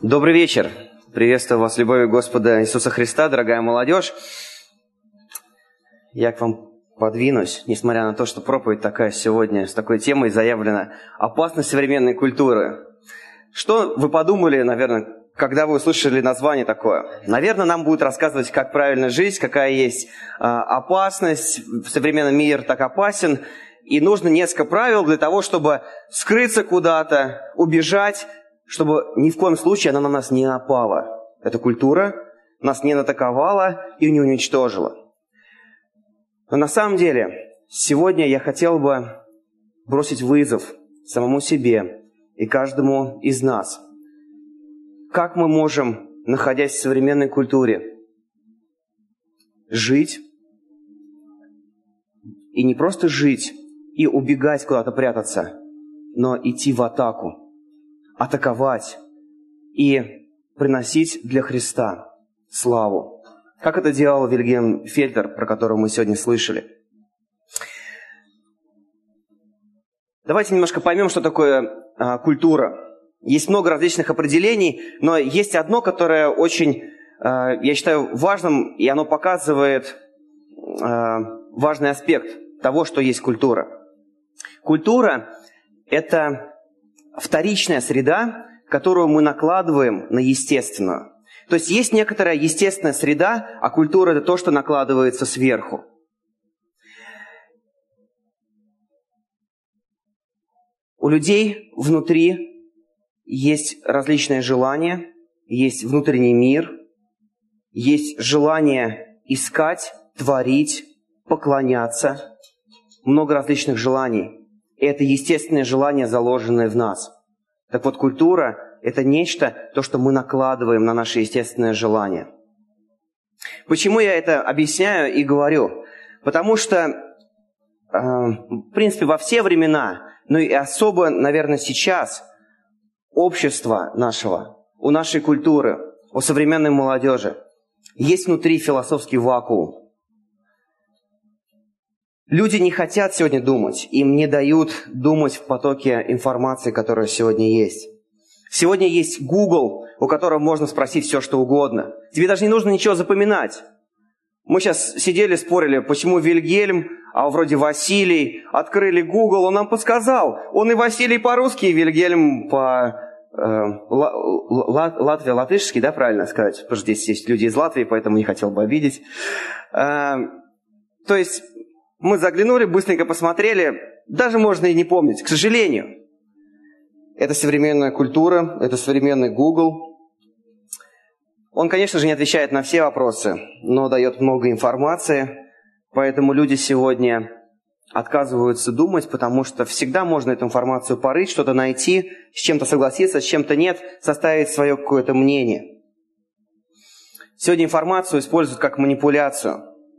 Добрый вечер. Приветствую вас, любовью Господа Иисуса Христа, дорогая молодежь. Я к вам подвинусь, несмотря на то, что проповедь такая сегодня с такой темой заявлена «Опасность современной культуры». Что вы подумали, наверное, когда вы услышали название такое? Наверное, нам будет рассказывать, как правильно жить, какая есть опасность, современный мир так опасен, и нужно несколько правил для того, чтобы скрыться куда-то, убежать, чтобы ни в коем случае она на нас не напала. Эта культура нас не атаковала и не уничтожила. Но на самом деле, сегодня я хотел бы бросить вызов самому себе и каждому из нас. Как мы можем, находясь в современной культуре, жить, и не просто жить и убегать куда-то прятаться, но идти в атаку, атаковать и приносить для Христа славу. Как это делал Вильгельм Фельтер, про которого мы сегодня слышали. Давайте немножко поймем, что такое культура. Есть много различных определений, но есть одно, которое очень, я считаю, важным, и оно показывает важный аспект того, что есть культура. Культура – это вторичная среда, которую мы накладываем на естественную. То есть некоторая естественная среда, а культура – это то, что накладывается сверху. У людей внутри есть различные желания, есть внутренний мир, есть желание искать, творить, поклоняться. Много различных желаний. И это естественные желания, заложенные в нас. Так вот, культура – это нечто, то, что мы накладываем на наши естественные желания. Почему я это объясняю и говорю? Потому что, в принципе, во все времена, но и особо, наверное, сейчас, общество нашего, у нашей культуры, у современной молодежи, есть внутри философский вакуум. Люди не хотят сегодня думать, им не дают думать в потоке информации, которая сегодня есть. Сегодня есть Google, у которого можно спросить все, что угодно. Тебе даже не нужно ничего запоминать. Мы сейчас сидели, спорили, почему Вильгельм, а вроде Василий. Открыли Google, он нам подсказал. Он и Василий по-русски, и Вильгельм по латвия-латышски, да, правильно сказать? Потому что здесь есть люди из Латвии, поэтому не хотел бы обидеть. То есть мы заглянули, быстренько посмотрели, даже можно и не помнить, к сожалению. Это современная культура, это современный Google. Он, конечно же, не отвечает на все вопросы, но дает много информации, поэтому люди сегодня отказываются думать, потому что всегда можно эту информацию порыть, что-то найти, с чем-то согласиться, с чем-то нет, составить свое какое-то мнение. Сегодня информацию используют как манипуляцию.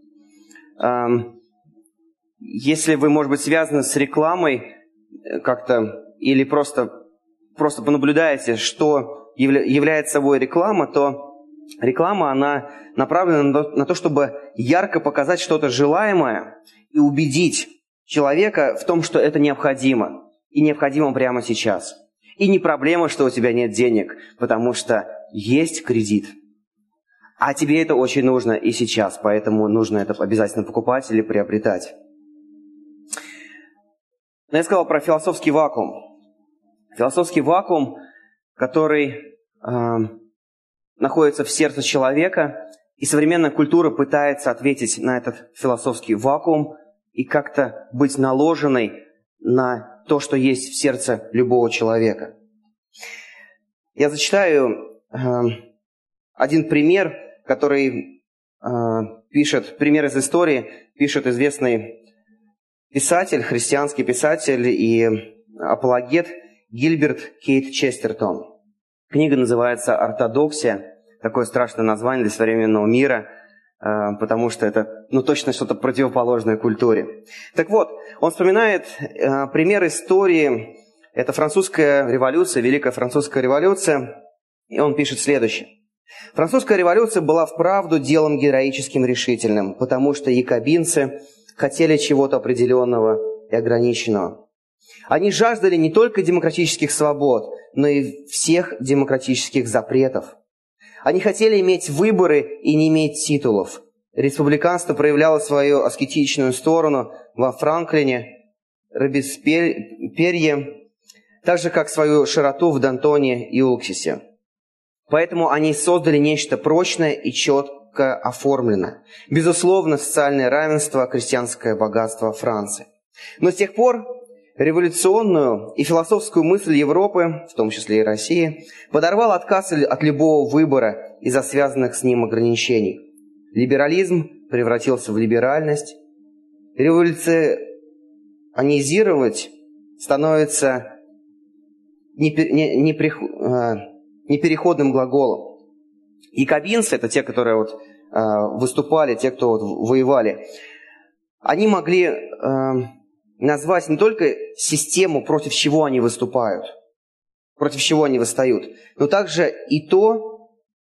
Если вы, может быть, связаны с рекламой как-то, или просто понаблюдаете, что является собой реклама, то реклама, она направлена на то, чтобы ярко показать что-то желаемое и убедить человека в том, что это необходимо. И необходимо прямо сейчас. И не проблема, что у тебя нет денег, потому что есть кредит. А тебе это очень нужно и сейчас, поэтому нужно это обязательно покупать или приобретать. Но я сказал про философский вакуум. Философский вакуум, который находится в сердце человека, и современная культура пытается ответить на этот философский вакуум и как-то быть наложенной на то, что есть в сердце любого человека. Я зачитаю один пример, который пример из истории, пишет известный писатель, христианский писатель и апологет Гильберт Кейт Честертон. Книга называется «Ортодоксия». Такое страшное название для современного мира, потому что это точно что-то противоположное культуре. Так вот, он вспоминает пример истории. Это французская революция, Великая французская революция. И он пишет следующее. Французская революция была вправду делом героическим, решительным, потому что якобинцы хотели чего-то определенного и ограниченного. Они жаждали не только демократических свобод, но и всех демократических запретов. Они хотели иметь выборы и не иметь титулов. Республиканство проявляло свою аскетичную сторону во Франклине, Робеспьере, так же, как свою широту в Д'Антоне и Уксисе. Поэтому они создали нечто прочное и четко оформленное. Безусловно, социальное равенство, крестьянское богатство Франции. Но с тех пор революционную и философскую мысль Европы, в том числе и России, подорвал отказ от любого выбора из-за связанных с ним ограничений. Либерализм превратился в либеральность. Революционизировать становится непереходным глаголом. Якобинцы, это те, которые выступали, те, кто воевали, они могли назвать не только систему, против чего они выступают, против чего они восстают, но также и то,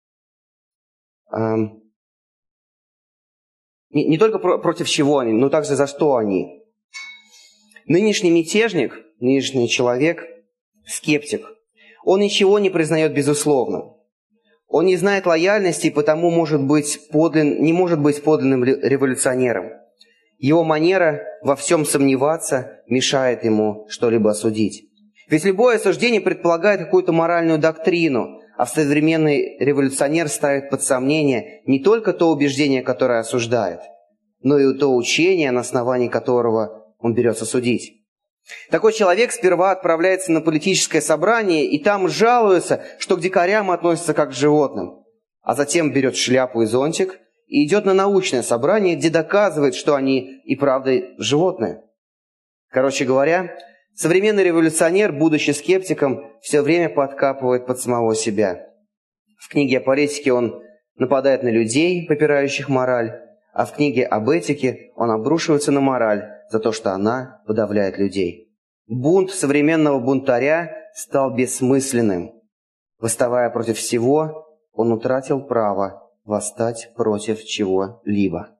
не только против чего они, но также за что они. Нынешний мятежник, нынешний человек, скептик, он ничего не признает безусловным. Он не знает лояльности и потому не может быть подлинным революционером. Его манера во всем сомневаться мешает ему что-либо осудить. Ведь любое осуждение предполагает какую-то моральную доктрину, а современный революционер ставит под сомнение не только то убеждение, которое осуждает, но и то учение, на основании которого он берется судить. Такой человек сперва отправляется на политическое собрание и там жалуется, что к дикарям относятся как к животным, а затем берет шляпу и зонтик и идет на научное собрание, где доказывает, что они и правда животные. Короче говоря, современный революционер, будучи скептиком, все время подкапывает под самого себя. В книге о политике он нападает на людей, попирающих мораль, а в книге об этике он обрушивается на мораль за то, что она подавляет людей. Бунт современного бунтаря стал бессмысленным. Восставая против всего, он утратил право восстать против чего-либо.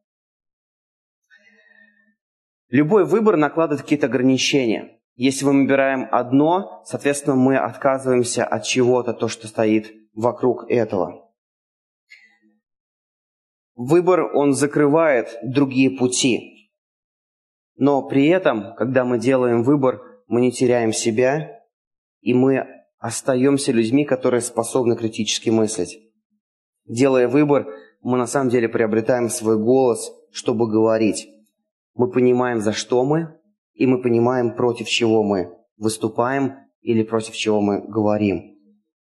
Любой выбор накладывает какие-то ограничения. Если мы выбираем одно, соответственно, мы отказываемся от чего-то, то, что стоит вокруг этого. Выбор, он закрывает другие пути. Но при этом, когда мы делаем выбор, мы не теряем себя, и мы остаемся людьми, которые способны критически мыслить. Делая выбор, мы на самом деле приобретаем свой голос, чтобы говорить. Мы понимаем, за что мы, и мы понимаем, против чего мы выступаем или против чего мы говорим.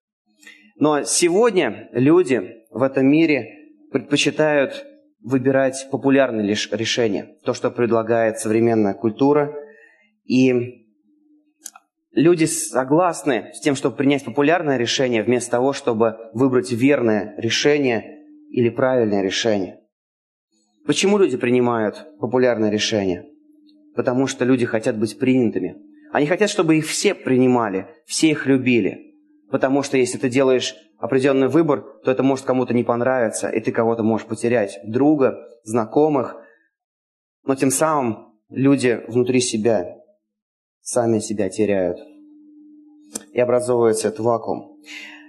Но сегодня люди в этом мире предпочитают выбирать популярные решения, то, что предлагает современная культура. И люди согласны с тем, чтобы принять популярное решение, вместо того, чтобы выбрать верное решение или правильное решение. Почему люди принимают популярное решение? Потому что люди хотят быть принятыми. Они хотят, чтобы их все принимали, все их любили. Потому что если ты делаешь определенный выбор, то это может кому-то не понравиться, и ты кого-то можешь потерять, друга, знакомых. Но тем самым люди внутри себя сами себя теряют. И образовывается этот вакуум.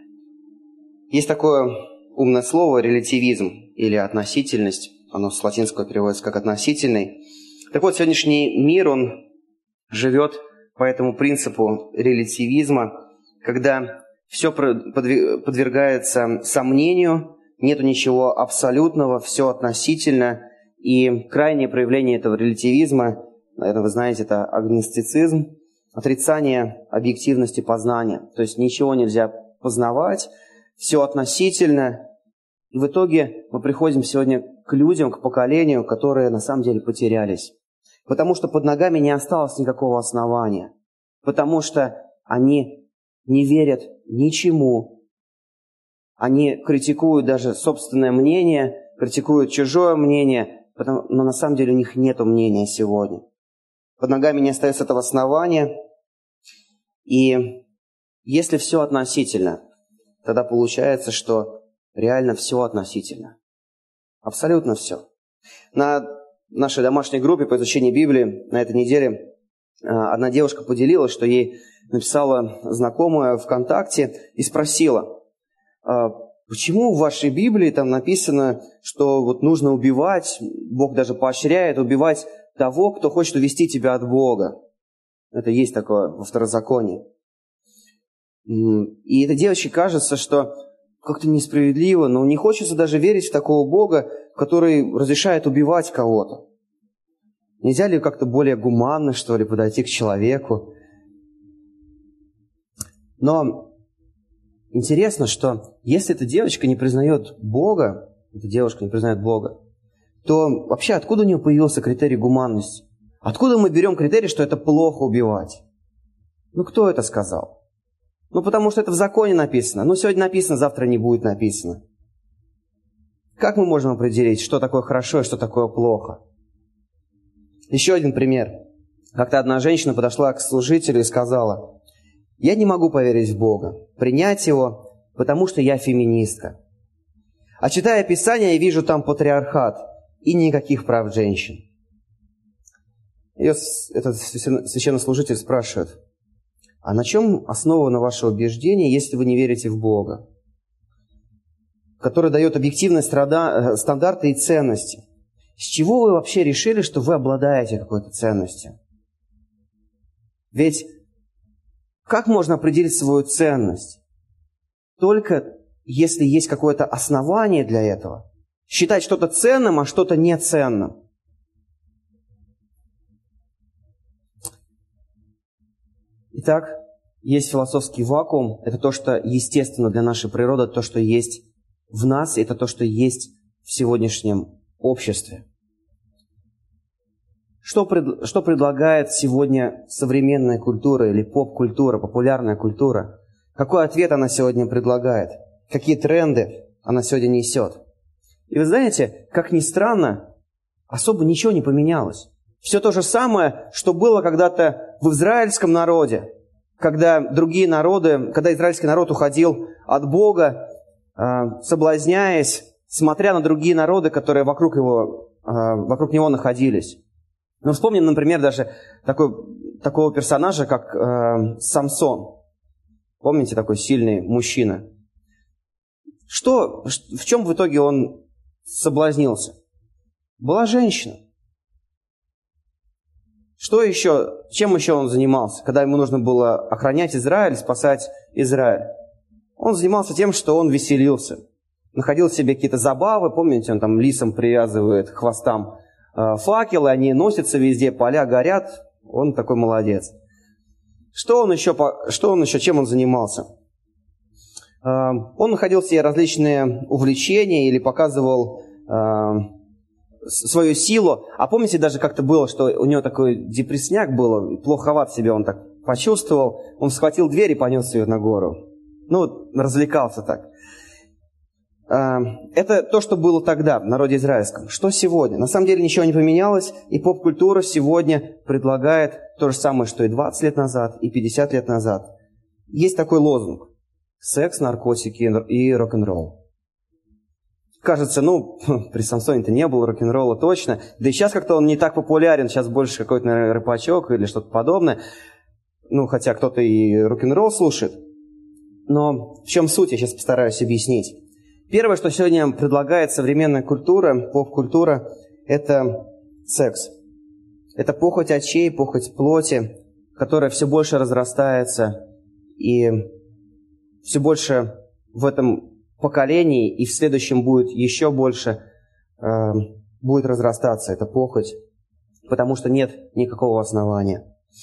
Есть такое умное слово релятивизм или относительность. Оно с латинского переводится как относительный. Так вот, сегодняшний мир, он живет по этому принципу релятивизма, когда все подвергается сомнению, нету ничего абсолютного, все относительно. И крайнее проявление этого релятивизма, наверное, вы знаете, это агностицизм, отрицание объективности познания. То есть ничего нельзя познавать, все относительно. И в итоге мы приходим сегодня к людям, к поколению, которые на самом деле потерялись. Потому что под ногами не осталось никакого основания. Потому что они не верят ничему. Они критикуют даже собственное мнение, критикуют чужое мнение, но на самом деле у них нет мнения сегодня. Под ногами не остается этого основания. И если все относительно, тогда получается, что реально все относительно. Абсолютно все. На нашей домашней группе по изучению Библии на этой неделе одна девушка поделилась, что ей написала знакомая ВКонтакте и спросила: почему в вашей Библии там написано, что вот нужно убивать, Бог даже поощряет убивать того, кто хочет увести тебя от Бога. Это есть такое во Второзаконии. И этой девочке кажется, что как-то несправедливо, но не хочется даже верить в такого Бога, который разрешает убивать кого-то. Нельзя ли как-то более гуманно, что ли, подойти к человеку? Но интересно, что если эта девочка не признает Бога, то вообще откуда у нее появился критерий гуманности? Откуда мы берем критерий, что это плохо убивать? Ну, кто это сказал? Ну, потому что это в законе написано. Ну, сегодня написано, завтра не будет написано. Как мы можем определить, что такое хорошо и что такое плохо? Еще один пример. Как-то одна женщина подошла к служителю и сказала: «Я не могу поверить в Бога, принять Его, потому что я феминистка. А читая Писание, я вижу там патриархат и никаких прав женщин». Ее этот священнослужитель спрашивает: «А на чем основано ваше убеждение, если вы не верите в Бога, который дает объективные стандарты и ценности? С чего вы вообще решили, что вы обладаете какой-то ценностью? Ведь как можно определить свою ценность? Только если есть какое-то основание для этого. Считать что-то ценным, а что-то неценным». Итак, есть философский вакуум. Это то, что естественно для нашей природы, то, что есть в нас, и это то, что есть в сегодняшнем обществе. Что предлагает сегодня современная культура или поп-культура, популярная культура? Какой ответ она сегодня предлагает? Какие тренды она сегодня несет? И вы знаете, как ни странно, особо ничего не поменялось. Все то же самое, что было когда-то в израильском народе, когда израильский народ уходил от Бога, соблазняясь, смотря на другие народы, которые вокруг него находились. Мы вспомним, например, даже такого персонажа, как Самсон. Помните, такой сильный мужчина? В чем в итоге он соблазнился? Была женщина. Чем еще он занимался, когда ему нужно было охранять Израиль, спасать Израиль? Он занимался тем, что он веселился. Находил себе какие-то забавы. Помните, он там лисам привязывает к хвостам факелы, они носятся везде, поля горят. Он такой молодец. Чем он занимался? Он находил себе различные увлечения или показывал свою силу. А помните, даже как-то было, что у него такой депрессняк был, плоховат себя он так почувствовал. Он схватил дверь и понес ее на гору. Развлекался так. Это то, что было тогда в народе израильском. Что сегодня? На самом деле ничего не поменялось, и поп-культура сегодня предлагает то же самое, что и 20 лет назад, и 50 лет назад. Есть такой лозунг: секс, наркотики и рок-н-ролл. Кажется, при Самсоне-то не было рок-н-ролла точно. Да и сейчас как-то он не так популярен. Сейчас больше какой-то, наверное, рэпачок или что-то подобное. Хотя кто-то и рок-н-ролл слушает. Но в чем суть, я сейчас постараюсь объяснить. Первое, что сегодня предлагает современная культура, поп-культура, это секс. Это похоть очей, похоть плоти, которая все больше разрастается. И все больше в этом поколении, и в следующем будет еще больше, будет разрастаться эта похоть, потому что нет никакого основания.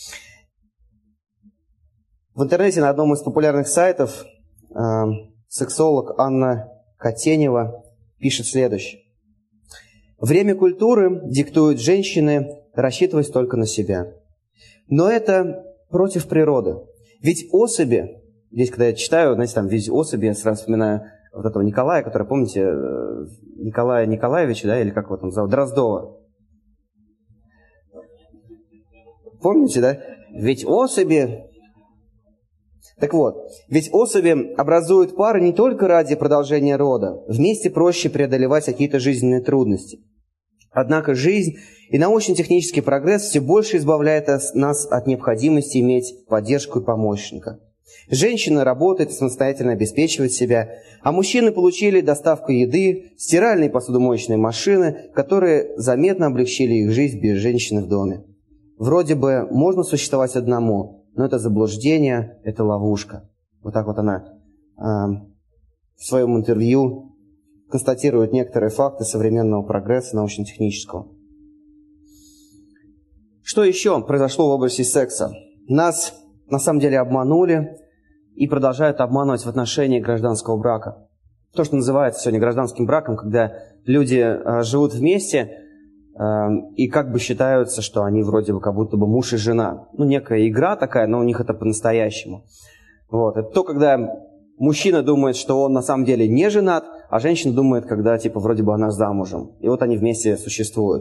В интернете на одном из популярных сайтов сексолог Анна Котенева пишет следующее: «Время культуры диктуют женщины рассчитывать только на себя. Но это против природы. Ведь особи», здесь, когда я читаю, знаете, там «ведь особи», я сразу вспоминаю вот этого Николая, который, помните, Николая Николаевича, да, или как его там зовут, Дроздова. Помните, да? Ведь особи... Так вот, ведь особи образуют пары не только ради продолжения рода. Вместе проще преодолевать какие-то жизненные трудности. Однако жизнь и научно-технический прогресс все больше избавляет нас от необходимости иметь поддержку и помощника. Женщина работает и самостоятельно обеспечивает себя, а мужчины получили доставку еды, стиральные и посудомоечные машины, которые заметно облегчили их жизнь без женщины в доме. Вроде бы можно существовать одному, но это заблуждение, это ловушка. Вот так вот она в своем интервью констатирует некоторые факты современного прогресса научно-технического. Что еще произошло в области секса? Нас на самом деле обманули и продолжают обманывать в отношении гражданского брака. То, что называется сегодня гражданским браком, когда люди живут вместе и как бы считаются, что они вроде бы как будто бы муж и жена. Ну, некая игра такая, но у них это по-настоящему. Вот. Это то, когда мужчина думает, что он на самом деле не женат, а женщина думает, когда типа вроде бы она замужем. И вот они вместе существуют.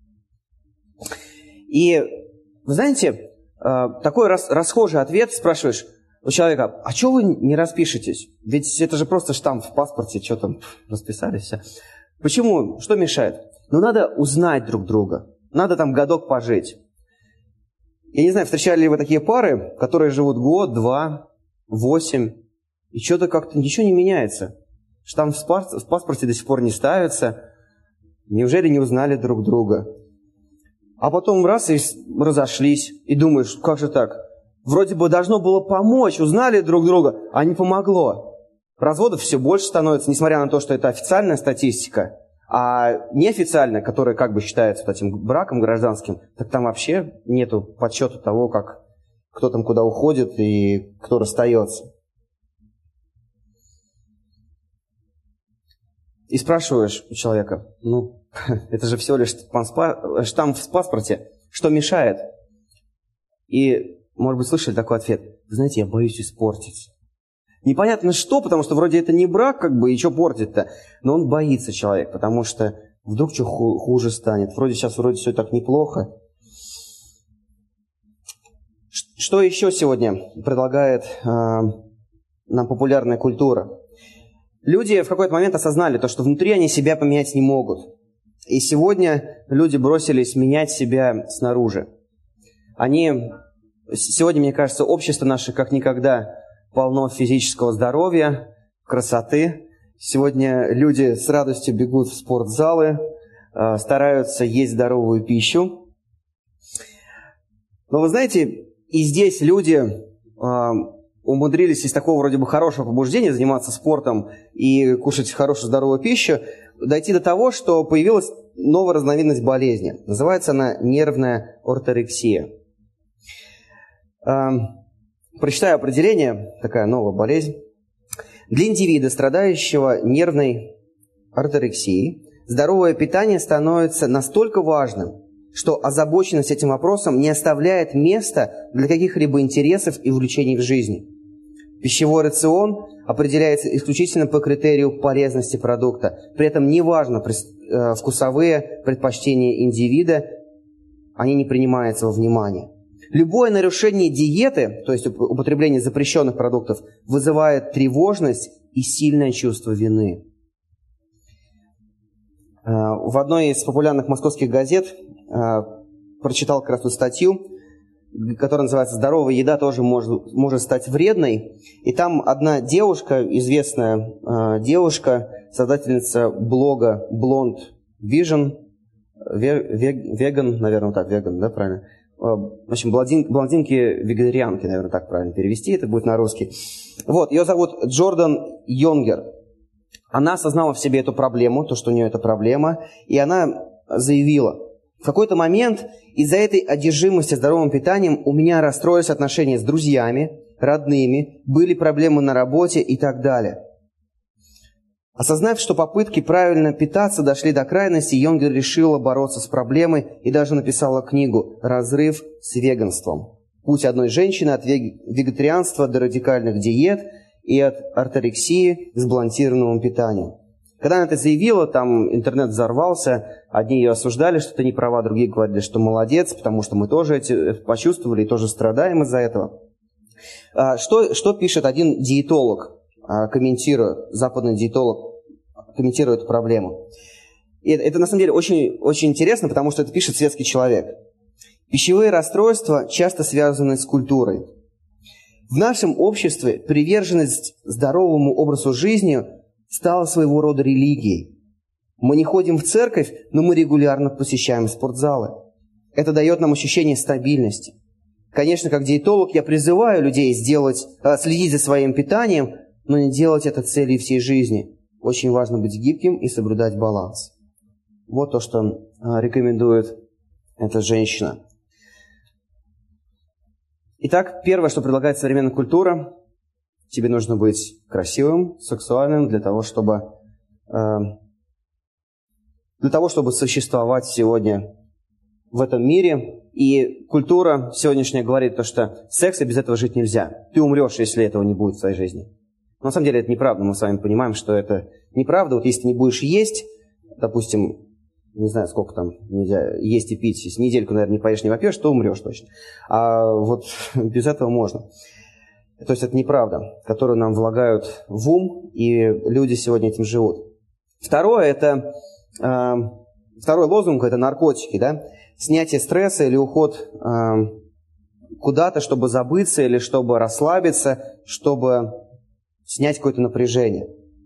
И, вы знаете, такой расхожий ответ, спрашиваешь у человека: а чего вы не распишетесь? Ведь это же просто штамп в паспорте, что там, расписались все. Почему? Что мешает? Ну, надо узнать друг друга. Надо там годок пожить. Я не знаю, встречали ли вы такие пары, которые живут год, 2, 8, и что-то как-то ничего не меняется. Штамп в паспорте до сих пор не ставится. Неужели не узнали друг друга? А потом раз и разошлись, и думаешь, как же так? Вроде бы должно было помочь, узнали друг друга, а не помогло. Разводов все больше становится, несмотря на то, что это официальная статистика, а неофициальная, которая как бы считается вот этим браком гражданским, так там вообще нету подсчета того, как кто там куда уходит и кто расстается. И спрашиваешь у человека: ну, это же всего лишь штамп в паспорте, что мешает? И, может быть, слышали такой ответ: вы знаете, я боюсь испортить. Непонятно что, потому что вроде это не брак, как бы, и что портить-то? Но он боится, человек, потому что вдруг что хуже станет. Вроде сейчас все так неплохо. Что еще сегодня предлагает нам популярная культура? Люди в какой-то момент осознали то, что внутри они себя поменять не могут. И сегодня люди бросились менять себя снаружи. Сегодня, мне кажется, общество наше как никогда полно физического здоровья, красоты. Сегодня люди с радостью бегут в спортзалы, стараются есть здоровую пищу. Но вы знаете, и здесь люди умудрились из такого вроде бы хорошего побуждения заниматься спортом и кушать хорошую здоровую пищу, дойти до того, что появилась новая разновидность болезни. Называется она нервная орторексия. Прочитаю определение, такая новая болезнь. Для индивида, страдающего нервной орторексией, здоровое питание становится настолько важным, что озабоченность этим вопросом не оставляет места для каких-либо интересов и увлечений в жизни. Пищевой рацион определяется исключительно по критерию полезности продукта. При этом неважно вкусовые предпочтения индивида, они не принимаются во внимание. Любое нарушение диеты, то есть употребление запрещенных продуктов, вызывает тревожность и сильное чувство вины. В одной из популярных московских газет прочитал как раз эту статью, которая называется «Здоровая еда тоже может стать вредной». И там одна девушка, известная девушка, создательница блога Blonde Vision, веган, наверное, так, веган, да, правильно? В общем, блондинки-вегетарианки, наверное, так правильно перевести, это будет на русский. Вот, ее зовут Джордан Йонгер. Она осознала в себе эту проблему, то, что у нее это проблема, и она заявила: в какой-то момент из-за этой одержимости здоровым питанием у меня расстроились отношения с друзьями, родными, были проблемы на работе и так далее. Осознав, что попытки правильно питаться дошли до крайности, Йонгер решила бороться с проблемой и даже написала книгу «Разрыв с веганством. Путь одной женщины от вегетарианства до радикальных диет и от орторексии к сбалансированному питанию». Когда она это заявила, там интернет взорвался, одни ее осуждали, что ты не права, другие говорили, что молодец, потому что мы тоже это почувствовали и тоже страдаем из-за этого. Что пишет один диетолог, западный диетолог, комментируя эту проблему? И это на самом деле очень, очень интересно, потому что это пишет светский человек. Пищевые расстройства часто связаны с культурой. В нашем обществе приверженность здоровому образу жизни стала своего рода религией. Мы не ходим в церковь, но мы регулярно посещаем спортзалы. Это дает нам ощущение стабильности. Конечно, как диетолог я призываю людей следить за своим питанием, но не делать это целью всей жизни. Очень важно быть гибким и соблюдать баланс. Вот то, что рекомендует эта женщина. Итак, первое, что предлагает современная культура, тебе нужно быть красивым, сексуальным для того, чтобы существовать сегодня в этом мире. И культура сегодняшняя говорит то, что секса без этого жить нельзя. Ты умрешь, если этого не будет в своей жизни. Но на самом деле это неправда. Мы с вами понимаем, что это неправда. Вот если ты не будешь есть, допустим, не знаю, сколько там нельзя есть и пить, если недельку, наверное, не поешь, не попьешь, то умрешь точно. А вот без этого можно. То есть это неправда, которую нам влагают в ум, и люди сегодня этим живут. Второй лозунг – это наркотики, да? Снятие стресса или уход куда-то, чтобы забыться или чтобы расслабиться, чтобы снять какое-то напряжение.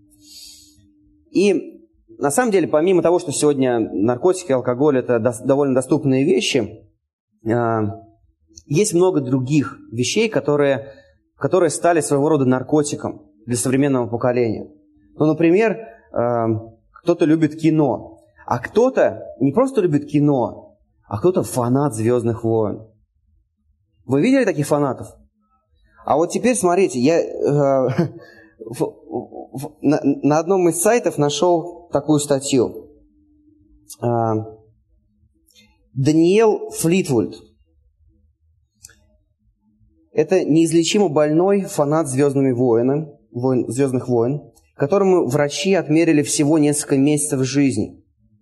И на самом деле, помимо того, что сегодня наркотики, алкоголь – это довольно доступные вещи, есть много других вещей, которые стали своего рода наркотиком для современного поколения. Ну, например, кто-то любит кино, а кто-то не просто любит кино, а кто-то фанат «Звездных войн». Вы видели таких фанатов? А вот теперь смотрите, я на одном из сайтов нашел такую статью. Даниэл Флитвуд. Это неизлечимо больной фанат «Звездных войн», которому врачи отмерили всего несколько месяцев жизни.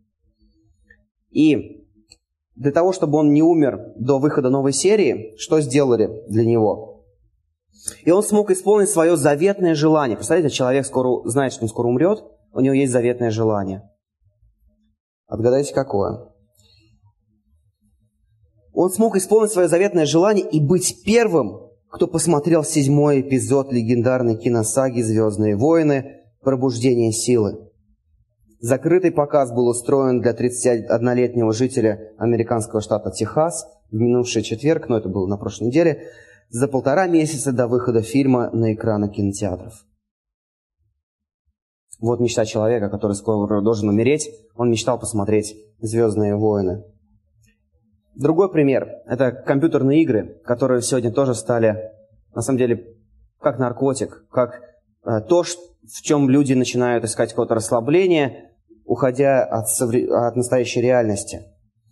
И для того, чтобы он не умер до выхода новой серии, что сделали для него? И он смог исполнить свое заветное желание. Представляете, человек знает, что он скоро умрет, у него есть заветное желание. Отгадайте, какое? Он смог исполнить свое заветное желание и быть первым, кто посмотрел 7-й эпизод легендарной киносаги «Звездные войны. Пробуждение силы». Закрытый показ был устроен для 31-летнего жителя американского штата Техас в минувший четверг, но это было на прошлой неделе, за 1,5 месяца до выхода фильма на экраны кинотеатров. Вот мечта человека, который скоро должен умереть. Он мечтал посмотреть «Звездные войны». Другой пример – это компьютерные игры, которые сегодня тоже стали, на самом деле, как наркотик, как то, в чем люди начинают искать какое-то расслабление, уходя от настоящей реальности.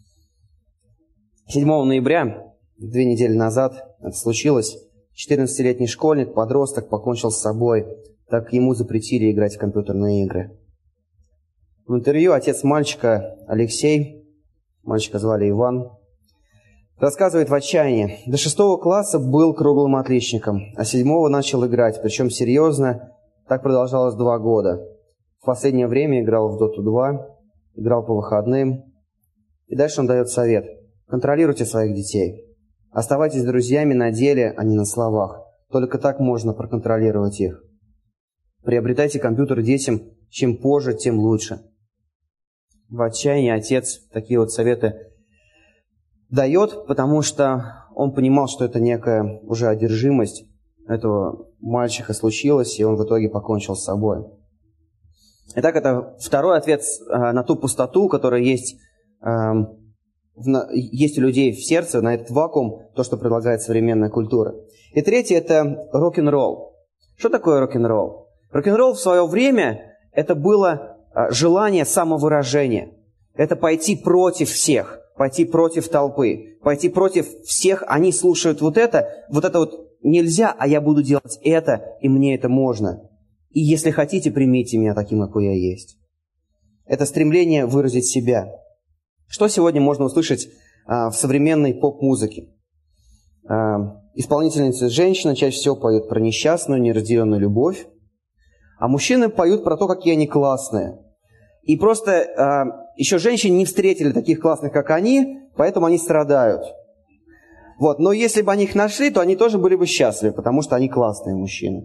7 ноября, 2 недели назад, это случилось, 14-летний школьник, подросток, покончил с собой, так как ему запретили играть в компьютерные игры. В интервью отец мальчика Алексей, мальчика звали Иван, рассказывает в отчаянии: до 6 класса был круглым отличником, а 7 начал играть, причем серьезно. Так продолжалось 2 года. В последнее время играл в Доту 2, играл по выходным. И дальше он дает совет: контролируйте своих детей. Оставайтесь друзьями на деле, а не на словах. Только так можно проконтролировать их. Приобретайте компьютер детям, чем позже, тем лучше. В отчаянии отец такие вот советы дает, потому что он понимал, что это некая уже одержимость этого мальчика случилась, и он в итоге покончил с собой. Итак, это второй ответ на ту пустоту, которая есть у людей в сердце, на этот вакуум, то, что предлагает современная культура. И третий – это рок-н-ролл. Что такое рок-н-ролл? Рок-н-ролл в свое время – это было желание самовыражения. Это пойти против всех, пойти против толпы, пойти против всех. Они слушают вот это нельзя, а я буду делать это, и мне это можно. И если хотите, примите меня таким, какой я есть. Это стремление выразить себя. Что сегодня можно услышать в современной поп-музыке? Исполнительницы женщины чаще всего поют про несчастную, неразделенную любовь, а мужчины поют про то, какие они классные. И просто еще женщины не встретили таких классных, как они, поэтому они страдают. Вот. Но если бы они их нашли, то они тоже были бы счастливы, потому что они классные мужчины.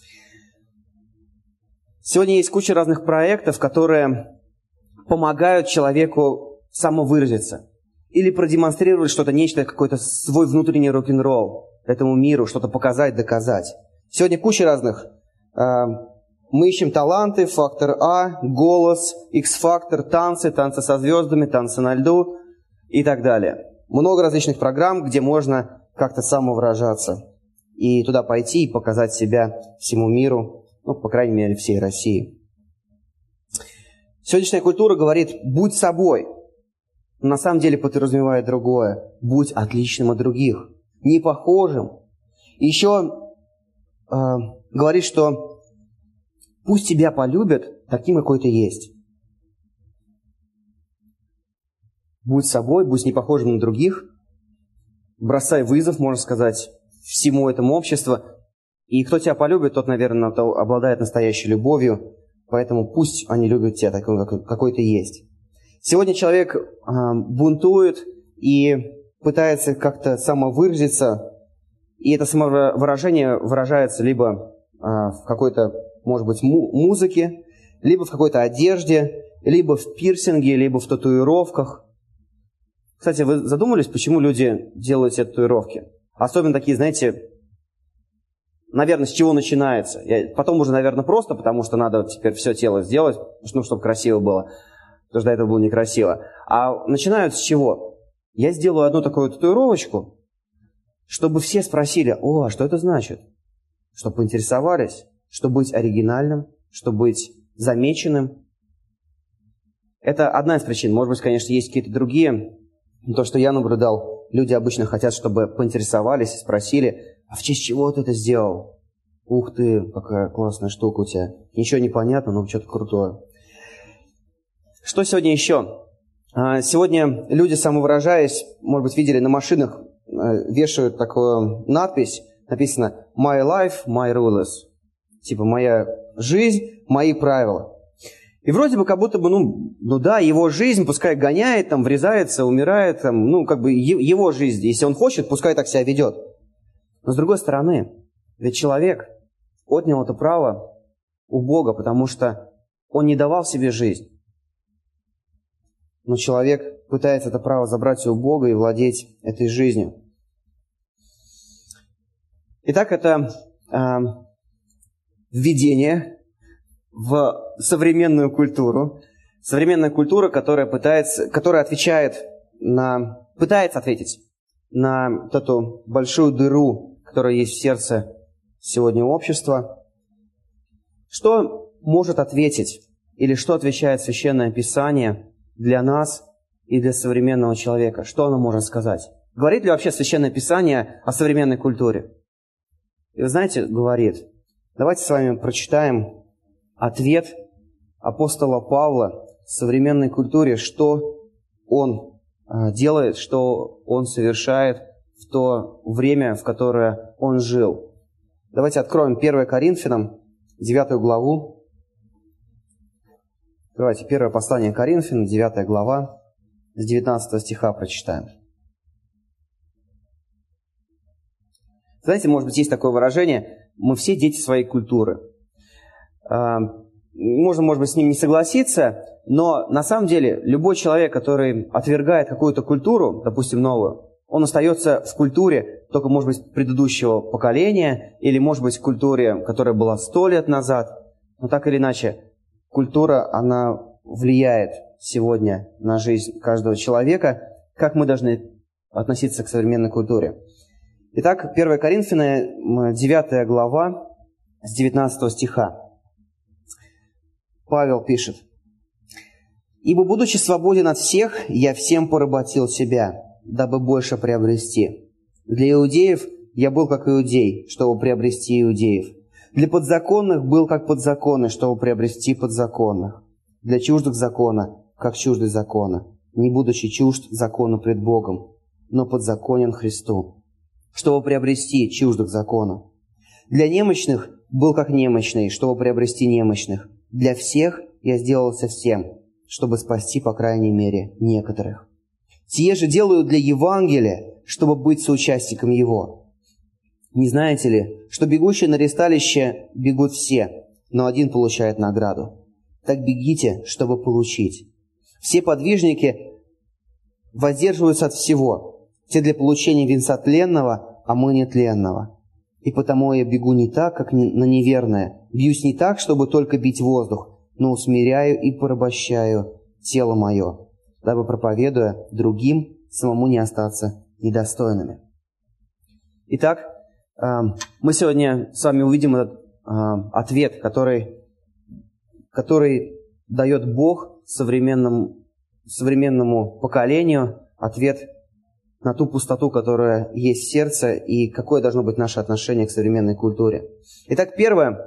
Сегодня есть куча разных проектов, которые помогают человеку самовыразиться или продемонстрировать что-то, нечто, какой-то свой внутренний рок-н-ролл этому миру, что-то показать, доказать. Сегодня куча разных. Мы ищем таланты, фактор А, голос, X-фактор, танцы со звездами, танцы на льду и так далее. Много различных программ, где можно как-то самовыражаться и туда пойти и показать себя всему миру, ну, по крайней мере, всей России. Сегодняшняя культура говорит «будь собой». Но на самом деле подразумевает другое. Будь отличным от других, не похожим. И еще говорит, что пусть тебя полюбят таким, какой ты есть. Будь собой, будь не похожим на других. Бросай вызов, можно сказать, всему этому обществу. И кто тебя полюбит, тот, наверное, обладает настоящей любовью. Поэтому пусть они любят тебя такой, какой ты есть. Сегодня человек бунтует и пытается как-то самовыразиться. И это самовыражение выражается либо в какой-то, может быть, музыке, либо в какой-то одежде, либо в пирсинге, либо в татуировках. Кстати, вы задумывались, почему люди делают эти татуировки? Особенно такие, знаете, наверное, с чего начинается. Потом уже, наверное, просто, потому что надо теперь все тело сделать, ну, чтобы красиво было, потому что до этого было некрасиво. А начинают с чего? Я сделаю одну такую татуировочку, чтобы все спросили: «О, а что это значит?» Чтобы поинтересовались, чтобы быть оригинальным, чтобы быть замеченным. Это одна из причин. Может быть, конечно, есть какие-то другие. Но то, что я наблюдал, люди обычно хотят, чтобы поинтересовались и спросили: «А в честь чего ты это сделал? Ух ты, какая классная штука у тебя. Ничего не понятно, но что-то крутое». Что сегодня еще? Сегодня люди, самовыражаясь, может быть, видели на машинах, вешают такую надпись, написано «My life, my rules». Типа «моя жизнь, мои правила». И вроде бы как будто бы, ну да, его жизнь, пускай гоняет, там, врезается, умирает, там, ну, как бы его жизнь. Если он хочет, пускай так себя ведет. Но с другой стороны, ведь человек отнял это право у Бога, потому что он не давал себе жизнь. Но человек пытается это право забрать у Бога и владеть этой жизнью. Итак, это введение в современную культуру. Современная культура, которая пытается ответить на вот эту большую дыру, которая есть в сердце сегодня общества. Что может ответить, или что отвечает Священное Писание для нас и для современного человека? Что оно может сказать? Говорит ли вообще Священное Писание о современной культуре? И вы знаете, говорит. Давайте с вами прочитаем ответ апостола Павла современной культуре, что он делает, что он совершает в то время, в которое он жил. Давайте откроем 1 Коринфянам, 9 главу. Давайте 1 послание Коринфянам, 9 глава, с 19 стиха прочитаем. Знаете, может быть, есть такое выражение: мы все дети своей культуры. Можно, может быть, с ним не согласиться, но на самом деле любой человек, который отвергает какую-то культуру, допустим, новую, он остается в культуре только, может быть, предыдущего поколения, или, может быть, в культуре, которая была 100 лет назад. Но так или иначе, культура, она влияет сегодня на жизнь каждого человека. Как мы должны относиться к современной культуре? Итак, 1 Коринфянам, 9 глава, с 19 стиха. Павел пишет: «Ибо, будучи свободен от всех, я всем поработил себя, дабы больше приобрести. Для иудеев я был как иудей, чтобы приобрести иудеев. Для подзаконных был как подзаконный, чтобы приобрести подзаконных. Для чуждых закона, как чуждый закона, не будучи чужд закону пред Богом, но подзаконен Христу, чтобы приобрести чуждых законов. Для немощных был как немощный, чтобы приобрести немощных. Для всех я сделал со всем, чтобы спасти, по крайней мере, некоторых. Сие же делаю для Евангелия, чтобы быть соучастником его. Не знаете ли, что бегущие на ресталище бегут все, но один получает награду? Так бегите, чтобы получить. Все подвижники воздерживаются от всего, те для получения венца тленного, а мы нетленного. И потому я бегу не так, как на неверное, бьюсь не так, чтобы только бить воздух, но усмиряю и порабощаю тело мое, дабы, проповедуя другим, самому не остаться недостойными. Итак, мы сегодня с вами увидим этот ответ, который дает Бог современному поколению, ответ на ту пустоту, которая есть в сердце, и какое должно быть наше отношение к современной культуре. Итак, первое.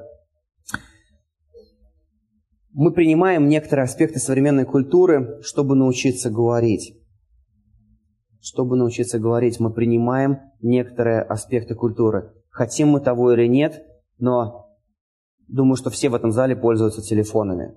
Мы принимаем некоторые аспекты современной культуры, чтобы научиться говорить. Чтобы научиться говорить, мы принимаем некоторые аспекты культуры. Хотим мы того или нет, но думаю, что все в этом зале пользуются телефонами.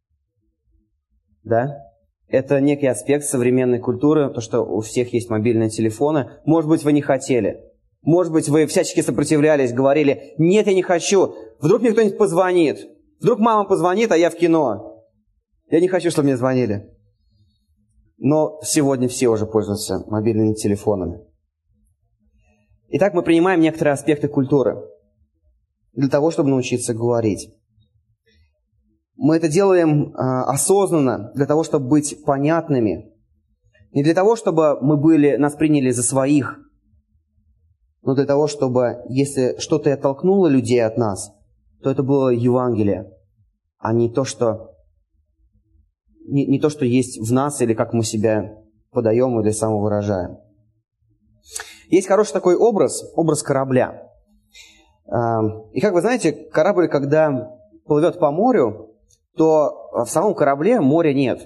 Да? Это некий аспект современной культуры, то, что у всех есть мобильные телефоны. Может быть, вы не хотели. Может быть, вы всячески сопротивлялись, говорили: «Нет, я не хочу. Вдруг мне кто-нибудь позвонит. Вдруг мама позвонит, а я в кино. Я не хочу, чтобы мне звонили». Но сегодня все уже пользуются мобильными телефонами. Итак, мы принимаем некоторые аспекты культуры для того, чтобы научиться говорить. Мы это делаем осознанно, для того, чтобы быть понятными. Не для того, чтобы нас приняли за своих, но для того, чтобы, если что-то и оттолкнуло людей от нас, то это было Евангелие, а не то, что есть в нас, или как мы себя подаем или самовыражаем. Есть хороший такой образ корабля. И как вы знаете, корабль, когда плывет по морю, то в самом корабле моря нет.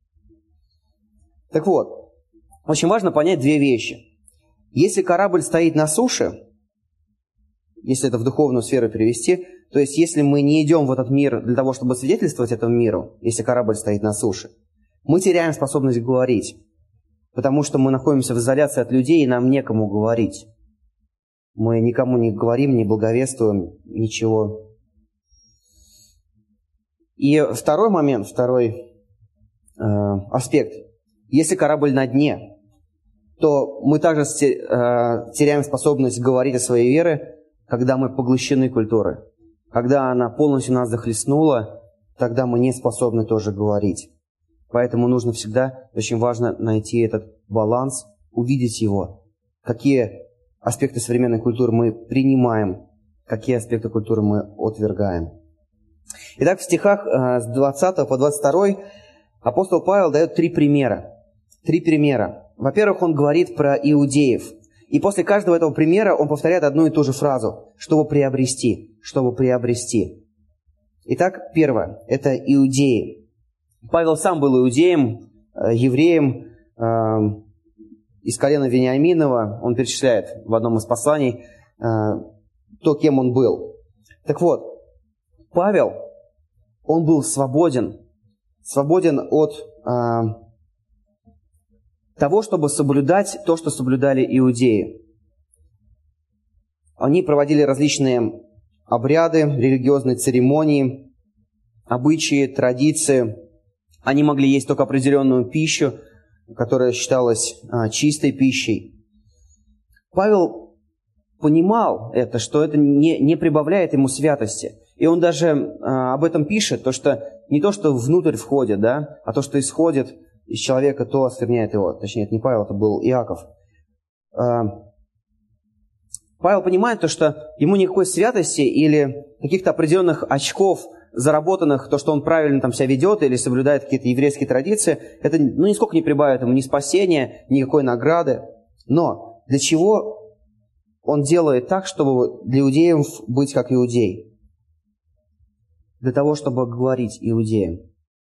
Так вот, очень важно понять две вещи. Если корабль стоит на суше, если это в духовную сферу перевести, то есть если мы не идем в этот мир для того, чтобы свидетельствовать этому миру, если корабль стоит на суше, мы теряем способность говорить, потому что мы находимся в изоляции от людей, и нам некому говорить. Мы никому не говорим, не благовествуем, ничего. И второй момент, второй аспект. Если корабль на дне, то мы также теряем способность говорить о своей вере, когда мы поглощены культурой. Когда она полностью нас захлестнула, тогда мы не способны тоже говорить. Поэтому нужно всегда, очень важно найти этот баланс, увидеть его. Какие аспекты современной культуры мы принимаем, какие аспекты культуры мы отвергаем. Итак, в стихах с 20 по 22 апостол Павел дает три примера. Во-первых, он говорит про иудеев. И после каждого этого примера он повторяет одну и ту же фразу: чтобы приобрести. Итак, первое – это иудеи. Павел сам был иудеем, евреем, из колена Вениаминова. Он перечисляет в одном из посланий то, кем он был. Так вот, Павел, он был свободен от того, чтобы соблюдать то, что соблюдали иудеи. Они проводили различные обряды, религиозные церемонии, обычаи, традиции. Они могли есть только определенную пищу, которая считалась чистой пищей. Павел понимал это, что это не прибавляет ему святости. И он даже об этом пишет, то, что не то, что внутрь входит, да, а то, что исходит из человека, то оскверняет его. Точнее, это не Павел, это был Иаков. Павел понимает то, что ему никакой святости или каких-то определенных очков, заработанных, то, что он правильно там себя ведет или соблюдает какие-то еврейские традиции, это нисколько не прибавит ему ни спасения, никакой награды. Но для чего он делает так, чтобы для иудеев быть как иудей? Для того, чтобы говорить иудеям.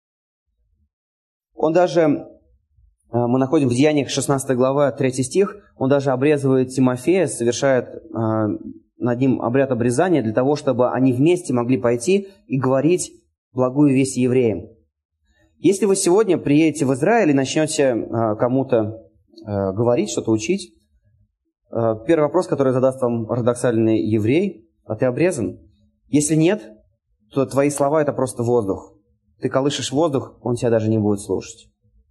Он даже, мы находим в Деяниях 16 глава, 3 стих, он даже обрезывает Тимофея, совершает над ним обряд обрезания для того, чтобы они вместе могли пойти и говорить благую весть евреям. Если вы сегодня приедете в Израиль и начнете кому-то говорить, что-то учить, первый вопрос, который задаст вам ортодоксальный еврей: а ты обрезан? Если нет, то твои слова – это просто воздух. Ты колышешь воздух, он тебя даже не будет слушать.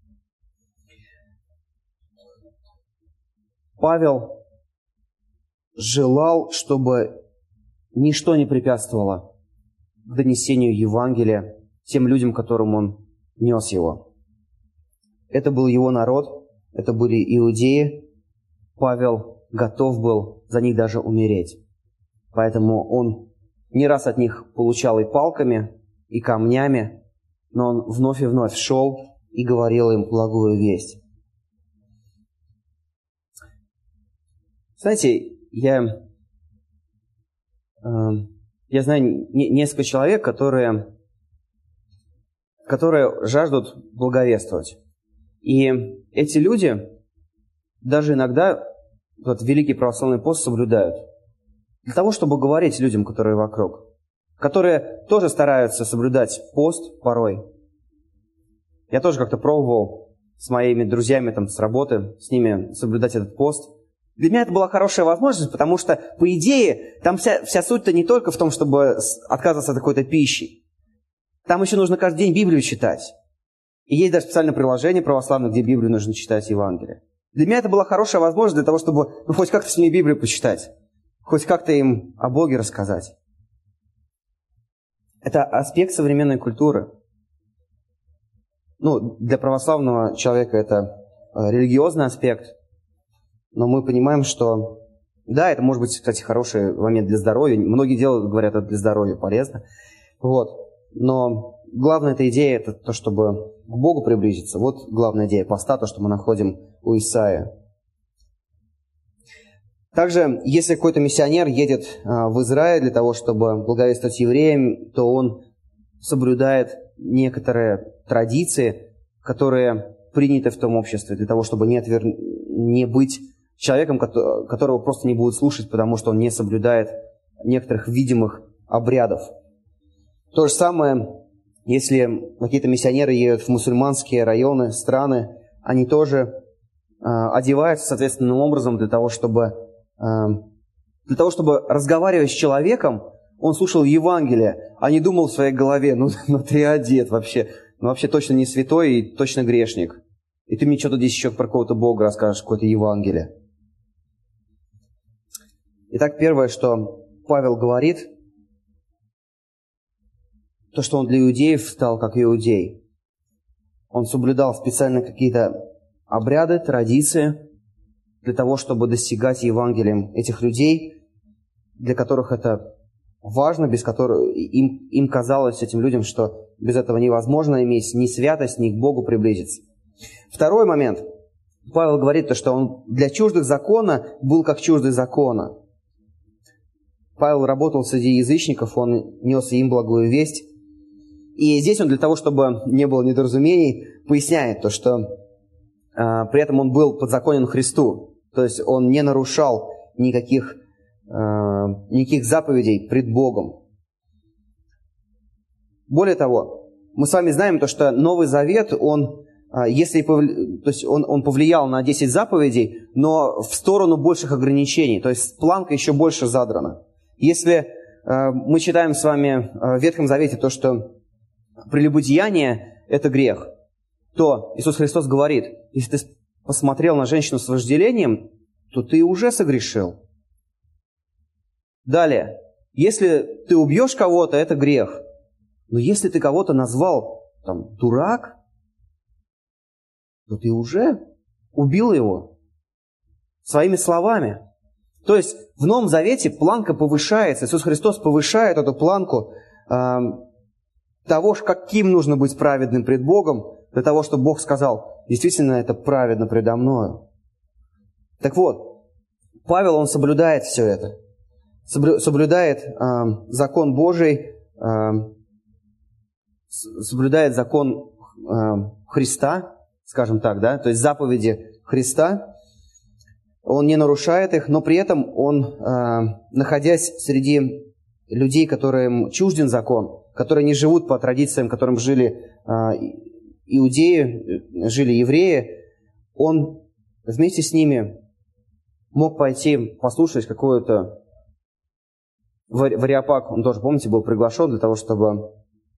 Павел желал, чтобы ничто не препятствовало к донесению Евангелия тем людям, которым он нес его. Это был его народ, это были иудеи. Павел готов был за них даже умереть. Поэтому он не раз от них получал и палками, и камнями, но он вновь и вновь шел и говорил им благую весть. Знаете, я знаю несколько человек, которые жаждут благовествовать. И эти люди даже иногда этот Великий Православный пост соблюдают для того, чтобы говорить людям, которые вокруг, которые тоже стараются соблюдать пост порой. Я тоже как-то пробовал с моими друзьями с работы, с ними соблюдать этот пост. Для меня это была хорошая возможность, потому что, по идее, там вся суть-то не только в том, чтобы отказываться от какой-то пищи. Там еще нужно каждый день Библию читать. И есть даже специальное приложение православное, где Библию нужно читать, Евангелие. Для меня это была хорошая возможность для того, чтобы хоть как-то с ними Библию почитать. Хоть как-то им о Боге рассказать. Это аспект современной культуры. Для православного человека это религиозный аспект. Но мы понимаем, что да, это может быть, кстати, хороший момент для здоровья. Многие говорят, это для здоровья полезно. Но главная эта идея, это то, чтобы к Богу приблизиться. Вот главная идея поста, то, что мы находим у Исаии. Также, если какой-то миссионер едет в Израиль для того, чтобы благовествовать евреям, то он соблюдает некоторые традиции, которые приняты в том обществе, для того, чтобы не быть человеком, которого просто не будут слушать, потому что он не соблюдает некоторых видимых обрядов. То же самое, если какие-то миссионеры едут в мусульманские районы, страны, они тоже одеваются соответственным образом для того, чтобы разговаривать с человеком, он слушал Евангелие, а не думал в своей голове: ты одет вообще, вообще точно не святой и точно грешник. И ты мне что-то здесь еще про какого-то Бога расскажешь, какое-то Евангелие. Итак, первое, что Павел говорит, то, что он для иудеев стал как иудей. Он соблюдал специально какие-то обряды, традиции, для того, чтобы достигать Евангелием этих людей, для которых это важно, без которых им казалось, этим людям, что без этого невозможно иметь ни святость, ни к Богу приблизиться. Второй момент. Павел говорит, что он для чуждых закона был как чуждый закона. Павел работал среди язычников, он нес им благую весть. И здесь он для того, чтобы не было недоразумений, поясняет то, что при этом он был подзаконен Христу. То есть он не нарушал никаких заповедей пред Богом. Более того, мы с вами знаем то, что Новый Завет, он повлиял на 10 заповедей, но в сторону больших ограничений. То есть планка еще больше задрана. Если мы читаем с вами в Ветхом Завете то, что прелюбодеяние – это грех, то Иисус Христос говорит: если ты посмотрел на женщину с вожделением, то ты уже согрешил. Далее, если ты убьешь кого-то, это грех. Но если ты кого-то назвал дурак, то ты уже убил его своими словами. То есть в Новом Завете планка повышается. Иисус Христос повышает эту планку того, каким нужно быть праведным пред Богом, для того, чтобы Бог сказал: действительно, это праведно предо мною. Так вот, Павел, он соблюдает все это. Соблюдает закон Божий, соблюдает закон Христа, скажем так, да, то есть заповеди Христа. Он не нарушает их, но при этом он, находясь среди людей, которым чужден закон, которые не живут по традициям, которым жили иудеи, жили евреи, он вместе с ними мог пойти послушать какой-то в Ареопаг, он тоже, помните, был приглашен для того, чтобы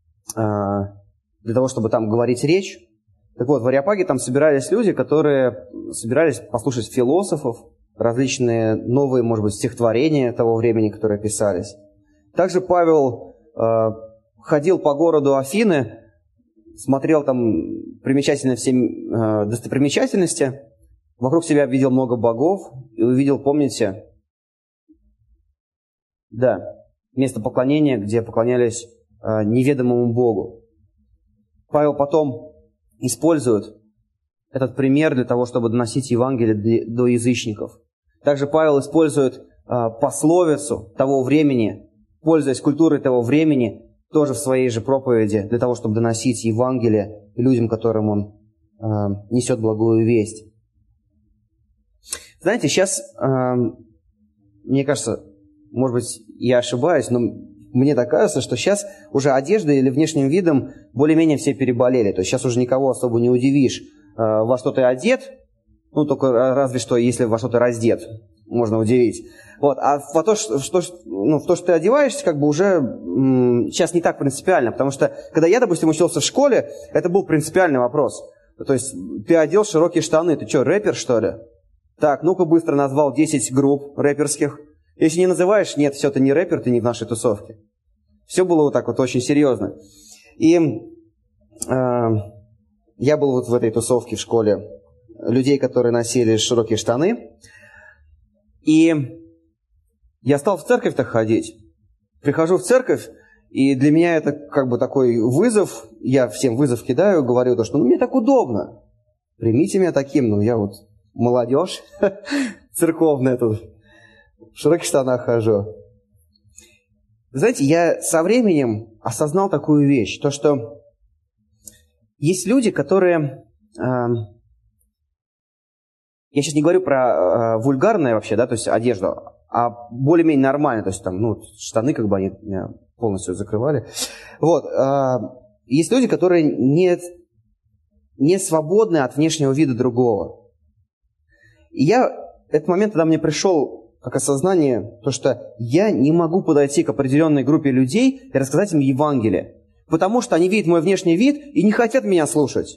там говорить речь. Так вот, в Ареопаге там собирались люди, которые собирались послушать философов, различные новые, может быть, стихотворения того времени, которые писались. Также Павел ходил по городу Афины, смотрел там примечательные все достопримечательности, вокруг себя видел много богов и увидел, помните, место поклонения, где поклонялись неведомому Богу. Павел потом использует этот пример для того, чтобы доносить Евангелие до язычников. Также Павел использует пословицу того времени, пользуясь культурой того времени, тоже в своей же проповеди, для того, чтобы доносить Евангелие людям, которым он несет благую весть. Знаете, сейчас, мне кажется, может быть, я ошибаюсь, но мне так кажется, что сейчас уже одеждой или внешним видом более-менее все переболели. То есть сейчас уже никого особо не удивишь, во что ты одет, ну, только разве что, если во что ты раздет, можно удивить. Вот. А в то, что ты одеваешься, как бы уже сейчас не так принципиально, потому что, когда я, допустим, учился в школе, это был принципиальный вопрос. То есть ты одел широкие штаны, ты что, рэпер, что ли? Так, ну-ка быстро назвал 10 групп рэперских. Если не называешь, нет, все, ты не рэпер, ты не в нашей тусовке. Все было вот так вот очень серьезно. И я был вот в этой тусовке в школе людей, которые носили широкие штаны. И я стал в церковь так ходить. Прихожу в церковь, и для меня это как бы такой вызов. Я всем вызов кидаю, говорю то, что мне так удобно. Примите меня таким, я вот молодежь церковная тут. В широких штанах хожу. Знаете, я со временем осознал такую вещь, то, что есть люди, которые... Я сейчас не говорю про вульгарное вообще, да, то есть одежду, а более-менее нормально, то есть там, штаны как бы они меня полностью закрывали. Вот. Есть люди, которые не свободны от внешнего вида другого. И этот момент, когда мне пришел как осознание, то, что я не могу подойти к определенной группе людей и рассказать им Евангелие, потому что они видят мой внешний вид и не хотят меня слушать.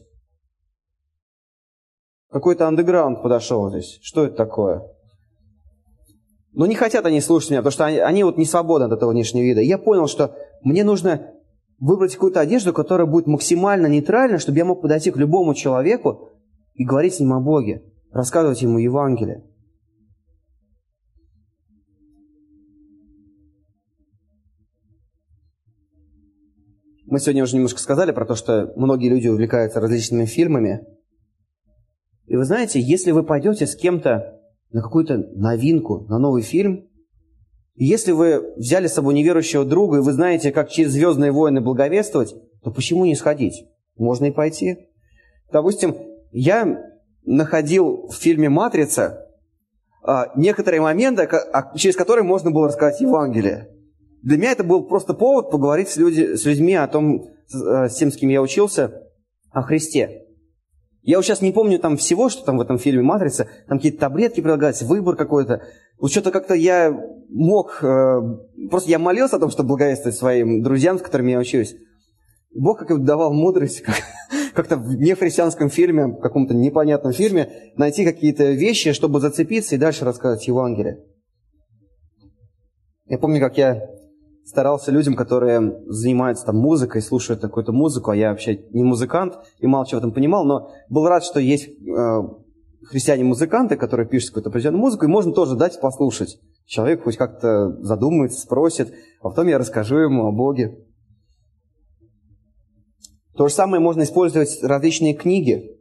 Какой-то андеграунд подошел здесь. Что это такое? Но не хотят они слушать меня, потому что они вот не свободны от этого внешнего вида. И я понял, что мне нужно выбрать какую-то одежду, которая будет максимально нейтральна, чтобы я мог подойти к любому человеку и говорить с ним о Боге, рассказывать ему Евангелие. Мы сегодня уже немножко сказали про то, что многие люди увлекаются различными фильмами. И вы знаете, если вы пойдете с кем-то на какую-то новинку, на новый фильм, и если вы взяли с собой неверующего друга, и вы знаете, как через «Звездные войны» благовествовать, то почему не сходить? Можно и пойти. Допустим, я находил в фильме «Матрица» некоторые моменты, через которые можно было рассказать Евангелие. Для меня это был просто повод поговорить с людьми о том, с тем, с кем я учился, о Христе. Я вот сейчас не помню там всего, что там в этом фильме «Матрица», там какие-то таблетки предлагались, выбор какой-то. Вот что-то как-то я мог... Просто я молился о том, чтобы благовествовать своим друзьям, с которыми я учусь. Бог как-то давал мудрость, как-то в нехристианском фильме, в каком-то непонятном фильме, найти какие-то вещи, чтобы зацепиться и дальше рассказывать Евангелие. Я помню, как я старался людям, которые занимаются там музыкой, слушают какую-то музыку, а я вообще не музыкант и мало чего там понимал, но был рад, что есть христиане-музыканты, которые пишут какую-то определенную музыку, и можно тоже дать послушать. Человек хоть как-то задумается, спросит, а потом я расскажу ему о Боге. То же самое можно использовать различные книги.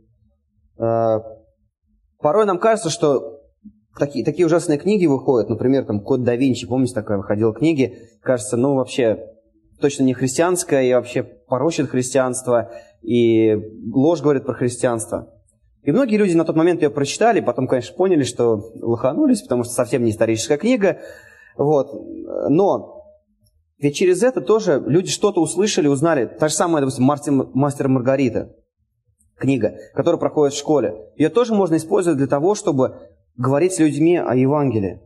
Порой нам кажется, что такие ужасные книги выходят, например, там «Код да Винчи», помните, такая выходила книги, кажется, вообще точно не христианская, и вообще порочит христианство, и ложь говорит про христианство. И многие люди на тот момент ее прочитали, потом, конечно, поняли, что лоханулись, потому что совсем не историческая книга. Вот. Но ведь через это тоже люди что-то услышали, узнали. Та же самая, допустим, «Мастер и Маргарита». книга, которая проходит в школе. Ее тоже можно использовать для того, чтобы говорить с людьми о Евангелии.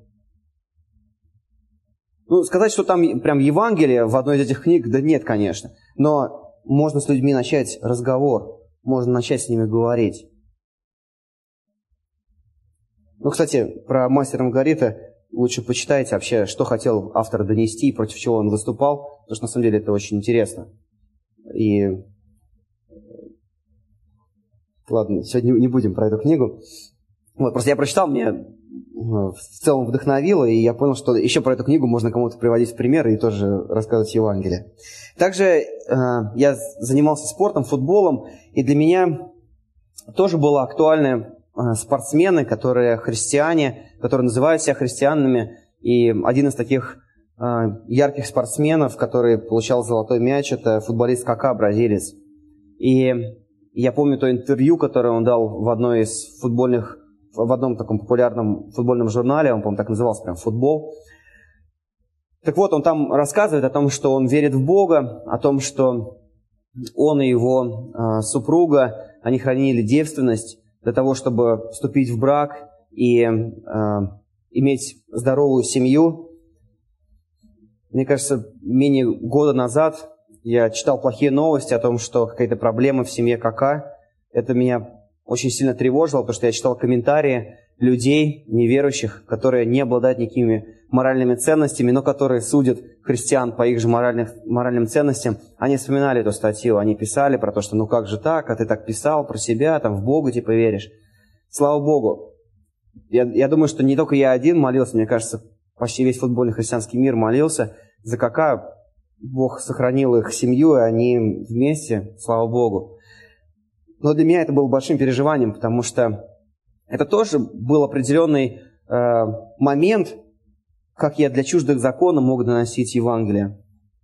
Ну, сказать, что там прям Евангелие в одной из этих книг, да нет, конечно. Но можно с людьми начать разговор, можно начать с ними говорить. Ну, кстати, про «Мастера и Маргарита» лучше почитайте вообще, что хотел автор донести и против чего он выступал, потому что на самом деле это очень интересно. И ладно, сегодня не будем про эту книгу. Вот, просто я прочитал, мне в целом вдохновило, и я понял, что еще про эту книгу можно кому-то приводить в пример и тоже рассказывать Евангелие. Также я занимался спортом, футболом, и для меня тоже было актуальны спортсмены, которые христиане, которые называют себя христианами. И один из таких ярких спортсменов, который получал золотой мяч, это футболист Кака, бразилец. И я помню то интервью, которое он дал в одном таком популярном футбольном журнале, он, по-моему, так назывался, прям «Футбол». Так вот, он там рассказывает о том, что он верит в Бога, о том, что он и его супруга, они хранили девственность для того, чтобы вступить в брак и иметь здоровую семью. Мне кажется, менее года назад я читал плохие новости о том, что какие-то проблемы в семье Кака. Это меня очень сильно тревожило, потому что я читал комментарии людей, неверующих, которые не обладают никакими моральными ценностями, но которые судят христиан по их же моральным ценностям. Они вспоминали эту статью, они писали про то, что ну как же так, а ты так писал про себя, там в Бога типа веришь. Слава Богу. Я думаю, что не только я один молился, мне кажется, почти весь футбольный христианский мир молился за Кака. Бог сохранил их семью, и они вместе, слава Богу. Но для меня это было большим переживанием, потому что это тоже был определенный момент, как я для чуждых закона мог доносить Евангелие.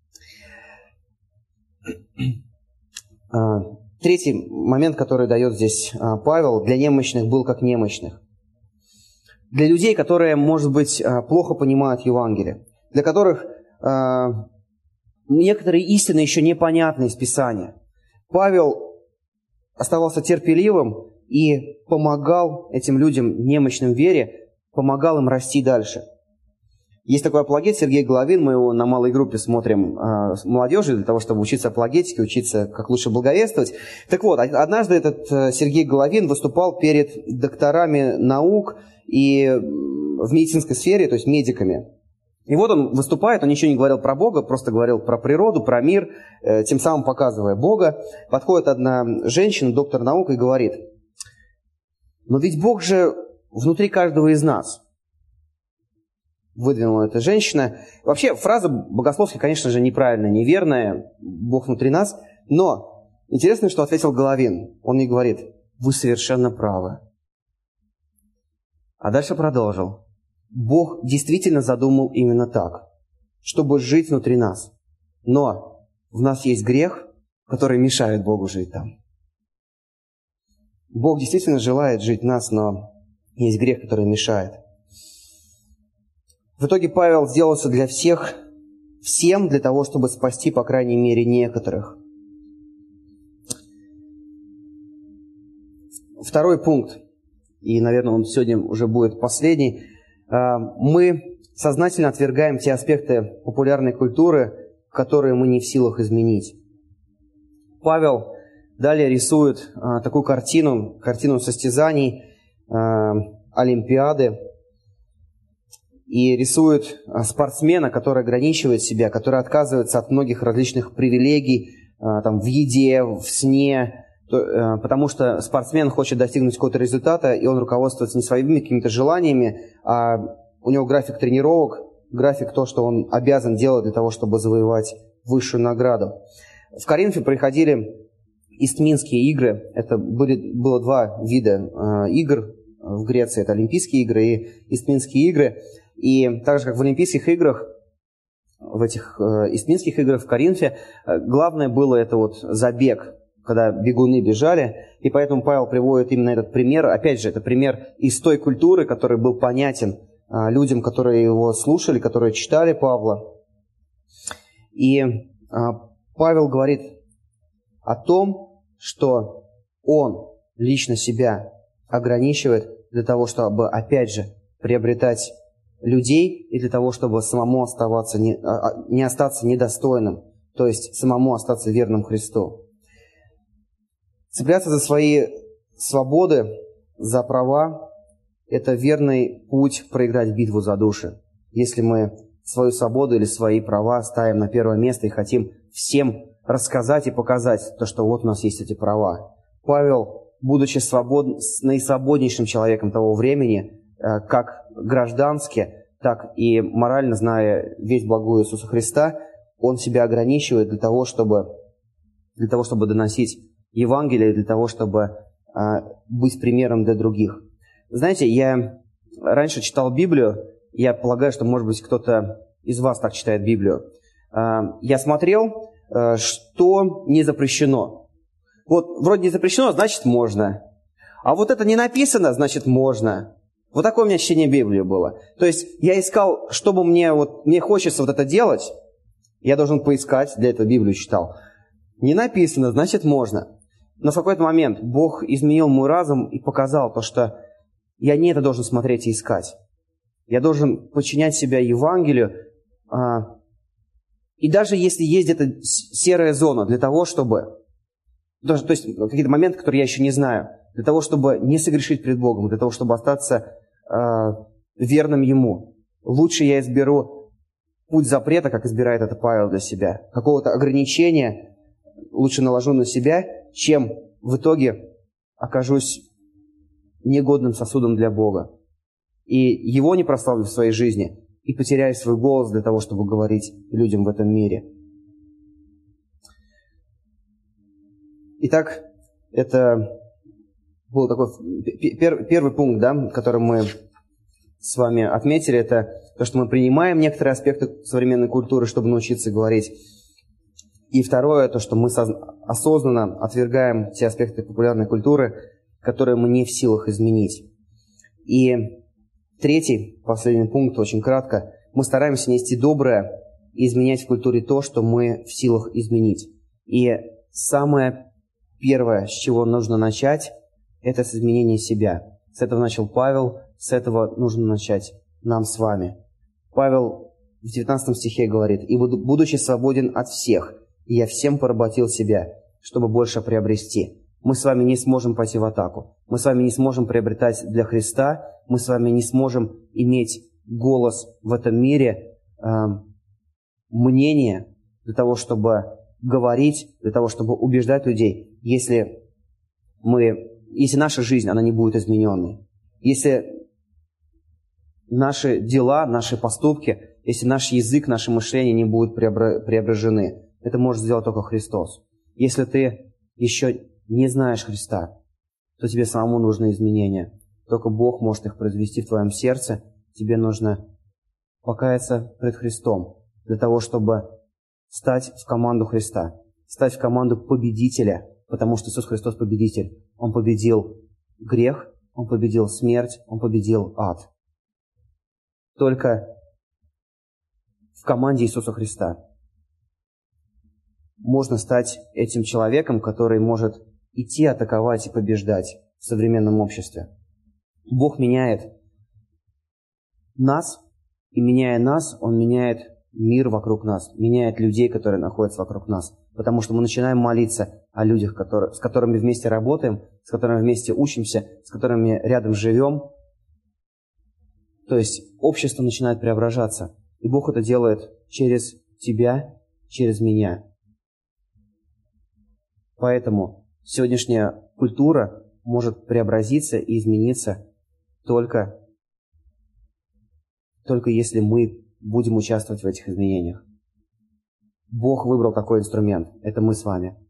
Третий момент, который дает здесь Павел, для немощных был как немощных. Для людей, которые, может быть, плохо понимают Евангелие, для которых некоторые истины еще непонятны из Писания. Павел оставался терпеливым и помогал этим людям, немощным в вере, помогал им расти дальше. Есть такой апологет Сергей Головин, мы его на малой группе смотрим с молодежью для того, чтобы учиться апологетике, учиться, как лучше благовествовать. Так вот, однажды этот Сергей Головин выступал перед докторами наук и в медицинской сфере, то есть медиками. И вот он выступает, он ничего не говорил про Бога, просто говорил про природу, про мир, тем самым показывая Бога. Подходит одна женщина, доктор наук, и говорит: «Но ведь Бог же внутри каждого из нас». Выдвинула эта женщина. Вообще, фраза богословская, конечно же, неправильная, неверная. Бог внутри нас. Но интересно, что ответил Головин. Он ей говорит: «Вы совершенно правы». А дальше продолжил. Бог действительно задумал именно так, чтобы жить внутри нас. Но в нас есть грех, который мешает Богу жить там. Бог действительно желает жить в нас, но есть грех, который мешает. В итоге Павел сделался для всех, всем для того, чтобы спасти, по крайней мере, некоторых. Второй пункт, и, наверное, он сегодня уже будет последний. Мы сознательно отвергаем те аспекты популярной культуры, которые мы не в силах изменить. Павел далее рисует такую картину состязаний, Олимпиады, и рисует спортсмена, который ограничивает себя, который отказывается от многих различных привилегий там, в еде, в сне, потому что спортсмен хочет достигнуть какого-то результата, и он руководствуется не своими какими-то желаниями, а у него график тренировок, график то, что он обязан делать для того, чтобы завоевать высшую награду. В Коринфе проходили Истминские игры. Это было два вида игр в Греции. Это Олимпийские игры и Истминские игры. И так же, как в Олимпийских играх, в этих Истминских играх в Коринфе, главное было это вот забег, когда бегуны бежали. И поэтому Павел приводит именно этот пример. Опять же, это пример из той культуры, который был понятен людям, которые его слушали, которые читали Павла. И Павел говорит о том, что Он лично себя ограничивает для того, чтобы, опять же, приобретать людей и для того, чтобы самому оставаться не остаться недостойным, то есть самому остаться верным Христу. Цепляться за свои свободы, за права – это верный путь проиграть битву за души. Если мы свою свободу или свои права ставим на первое место и хотим всем рассказать и показать то, что вот у нас есть эти права. Павел, будучи наисвободнейшим человеком того времени, как граждански, так и морально, зная весть благую Иисуса Христа, он себя ограничивает для того, чтобы доносить Евангелие, для того, чтобы быть примером для других. Знаете, я раньше читал Библию, я полагаю, что, может быть, кто-то из вас так читает Библию. Я смотрел, что не запрещено. Вот вроде не запрещено, значит можно. А вот это не написано, значит можно. Вот такое у меня чтение Библии было. То есть я искал, чтобы мне хочется вот это делать, я должен поискать, для этого Библию читал. Не написано, значит можно. Но в какой-то момент Бог изменил мой разум и показал то, что я не это должен смотреть и искать. Я должен подчинять себя Евангелию. И даже если есть где-то серая зона для того, чтобы... То есть какие-то моменты, которые я еще не знаю, для того, чтобы не согрешить пред Богом, для того, чтобы остаться верным Ему. Лучше я изберу путь запрета, как избирает это Павел для себя. Какого-то ограничения лучше наложу на себя, чем в итоге окажусь негодным сосудом для Бога. И Его не прославлю в своей жизни, и потеряю свой голос для того, чтобы говорить людям в этом мире. Итак, это был такой первый пункт, да, который мы с вами отметили. Это то, что мы принимаем некоторые аспекты современной культуры, чтобы научиться говорить. И второе, то, что мы осознанно отвергаем те аспекты популярной культуры, которые мы не в силах изменить. И третий, последний пункт, очень кратко. Мы стараемся нести доброе и изменять в культуре то, что мы в силах изменить. И самое первое, с чего нужно начать, это с изменения себя. С этого начал Павел, с этого нужно начать нам с вами. Павел в 19 стихе говорит: «И будучи свободен от всех, я всем поработил себя, чтобы больше приобрести». Мы с вами не сможем пойти в атаку. Мы с вами не сможем приобретать для Христа. Мы с вами не сможем иметь голос в этом мире, мнение для того, чтобы говорить, для того, чтобы убеждать людей, если наша жизнь, она не будет измененной. Если наши дела, наши поступки, если наш язык, наше мышление не будут преображены, это может сделать только Христос. Если ты еще не знаешь Христа, то тебе самому нужны изменения. Только Бог может их произвести в твоем сердце. Тебе нужно покаяться пред Христом для того, чтобы стать в команду Христа, стать в команду победителя, потому что Иисус Христос победитель. Он победил грех, Он победил смерть, Он победил ад. Только в команде Иисуса Христа можно стать этим человеком, который может идти атаковать и побеждать в современном обществе. Бог меняет нас, и меняя нас, Он меняет мир вокруг нас, меняет людей, которые находятся вокруг нас. Потому что мы начинаем молиться о людях, с которыми вместе работаем, с которыми вместе учимся, с которыми рядом живем. То есть общество начинает преображаться. И Бог это делает через тебя, через меня. Поэтому сегодняшняя культура может преобразиться и измениться только если мы будем участвовать в этих изменениях. Бог выбрал такой инструмент. Это мы с вами.